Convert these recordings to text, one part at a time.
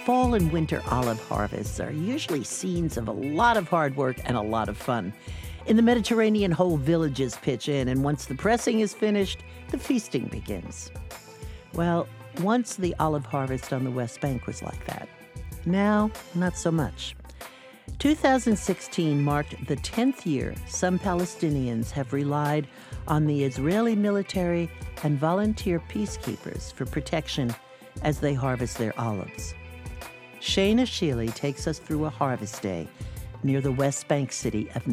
fall and winter olive harvests are usually scenes of a lot of hard work and a lot of fun. In the Mediterranean, whole villages pitch in, and once the pressing is finished, the feasting begins. Well, once the olive harvest on the West Bank was like that. Now, not so much. 2016 marked the 10th year some Palestinians have relied on the Israeli military and volunteer peacekeepers for protection as they harvest their olives. Shayna Sheely takes us through a harvest day near the West Bank city of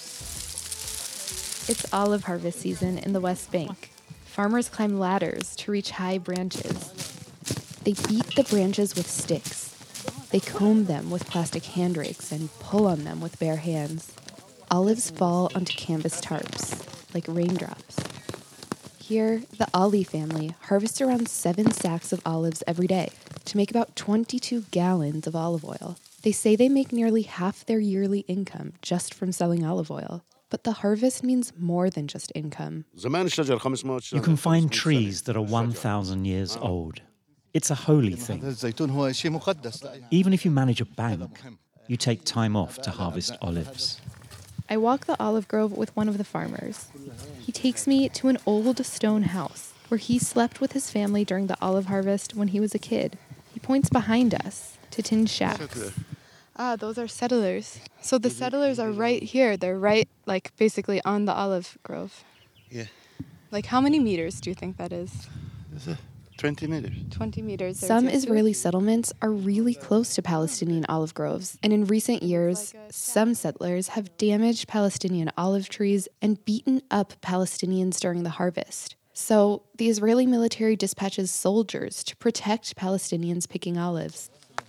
Nablus. It's olive harvest season in the West Bank. Farmers climb ladders to reach high branches. They beat the branches with sticks. They comb them with plastic hand rakes and pull on them with bare hands. Olives fall onto canvas tarps, like raindrops. Here, the Ali family harvests around 7 sacks of olives every day to make about 22 gallons of olive oil. They say they make nearly half their yearly income just from selling olive oil. But the harvest means more than just income. You can find trees that are 1,000 years old. It's a holy thing. Even if you manage a bank, you take time off to harvest olives. I walk the olive grove with one of the farmers. He takes me to an old stone house where he slept with his family during the olive harvest when he was a kid. He points behind us to tin shacks. Ah, those are settlers. So the settlers are right here. They're right, basically on the olive grove. Yeah. How many meters do you think that is? 20 meters. 20 meters. Some Israeli settlements are really close to Palestinian olive groves, and in recent years, some settlers have damaged Palestinian olive trees and beaten up Palestinians during the harvest. So the Israeli military dispatches soldiers to protect Palestinians picking olives.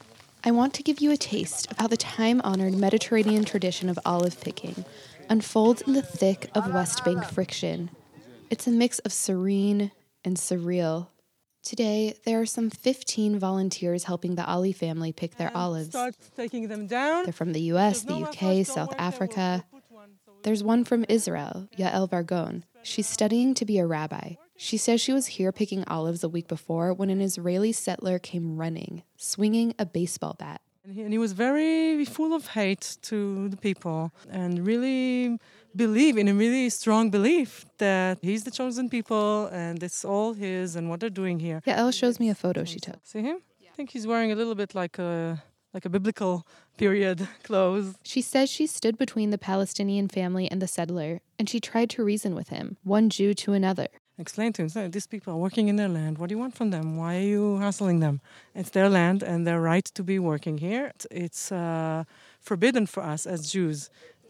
I want to give you a taste of how the time-honored Mediterranean tradition of olive picking unfolds in the thick of West Bank friction. It's a mix of serene and surreal. Today, there are some 15 volunteers helping the Ali family pick their olives. Start taking them down. They're from the US, the UK, South Africa. There's one from Israel, Yael Vargon. She's studying to be a rabbi. She says she was here picking olives a week before when an Israeli settler came running, swinging a baseball bat. And he was very full of hate to the people and really believe in a really strong belief that he's the chosen people and it's all his and what they're doing here. Yael shows me a photo she took. See him? I think he's wearing a little bit like a biblical period clothes. She says she stood between the Palestinian family and the settler, and she tried to reason with him, one Jew to another. Explain to him, say, these people are working in their land. What do you want from them? Why are you hassling them? It's their land and their right to be working here. It's forbidden for us as Jews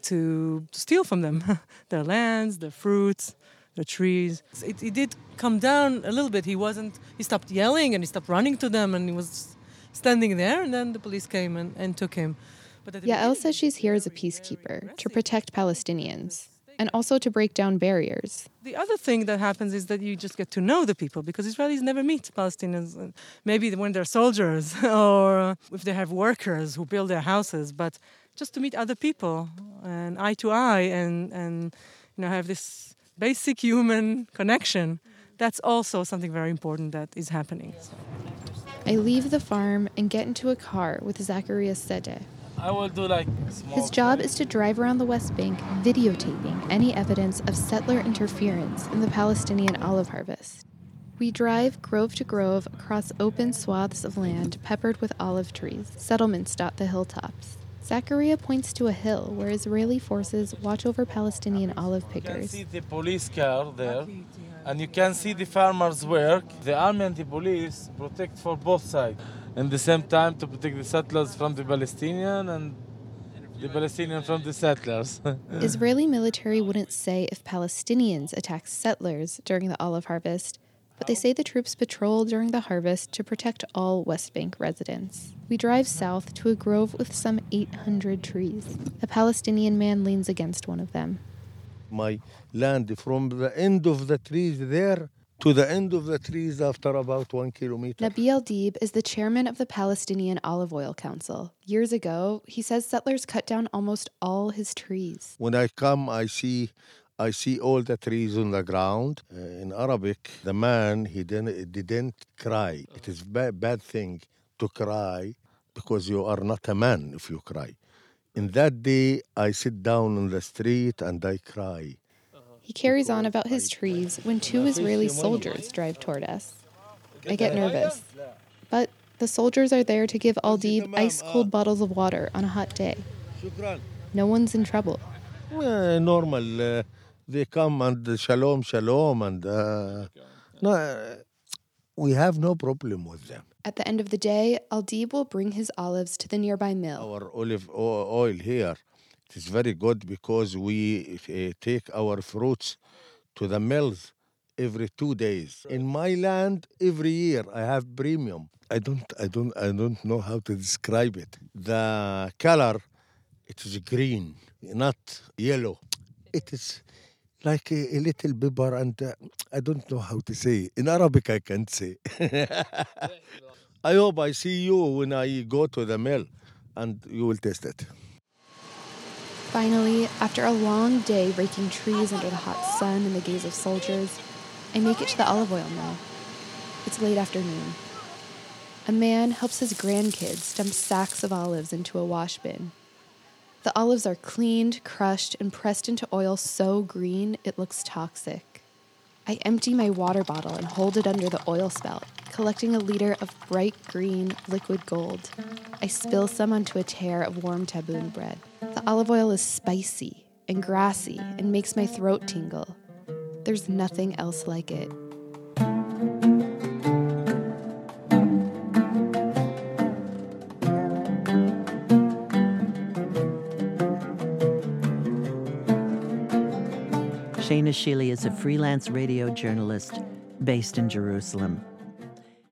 to steal from them their lands, their fruits, their trees. It did come down a little bit. He stopped yelling and he stopped running to them and he was standing there, and then the police came and took him. Yael says she's here as a peacekeeper to protect Palestinians and also to break down barriers. The other thing that happens is that you just get to know the people because Israelis never meet Palestinians. Maybe when they're soldiers or if they have workers who build their houses, but just to meet other people and eye to eye and have this basic human connection. That's also something very important that is happening. I leave the farm and get into a car with Zacharias Sedeh. I will do small. His job is to drive around the West Bank videotaping any evidence of settler interference in the Palestinian olive harvest. We drive grove to grove across open swaths of land peppered with olive trees. Settlements dot the hilltops. Zachariah points to a hill where Israeli forces watch over Palestinian olive pickers. You can see the police car there, and you can see the farmers' work. The army and the police protect for both sides. And at the same time to protect the settlers from the Palestinian and the Palestinian from the settlers. Israeli military wouldn't say if Palestinians attack settlers during the olive harvest, but they say the troops patrol during the harvest to protect all West Bank residents. We drive south to a grove with some 800 trees. A Palestinian man leans against one of them. My land from the end of the trees there to the end of the trees after about 1 kilometer. Nabil Deeb is the chairman of the Palestinian Olive Oil Council. Years ago, he says settlers cut down almost all his trees. When I come, I see all the trees on the ground. In Arabic, the man, he didn't cry. It is a bad thing to cry because you are not a man if you cry. In that day, I sit down on the street and I cry. He carries on about his trees when 2 Israeli soldiers drive toward us. I get nervous. But the soldiers are there to give Aldib ice-cold bottles of water on a hot day. No one's in trouble. Normal. They come and shalom, shalom, and we have no problem with them. At the end of the day, Aldib will bring his olives to the nearby mill. Our olive oil here, it is very good because we take our fruits to the mills every 2 days. In my land, every year I have premium. I don't know how to describe it. The color, it is green, not yellow. It is like a little pepper, and I don't know how to say. In Arabic, I can't say. I hope I see you when I go to the mill, and you will taste it. Finally, after a long day raking trees under the hot sun and the gaze of soldiers, I make it to the olive oil mill. It's late afternoon. A man helps his grandkids dump sacks of olives into a wash bin. The olives are cleaned, crushed, and pressed into oil so green it looks toxic. I empty my water bottle and hold it under the oil spout, collecting a liter of bright green liquid gold. I spill some onto a tear of warm taboon bread. The olive oil is spicy and grassy and makes my throat tingle. There's nothing else like it. Shayna Shealy is a freelance radio journalist based in Jerusalem.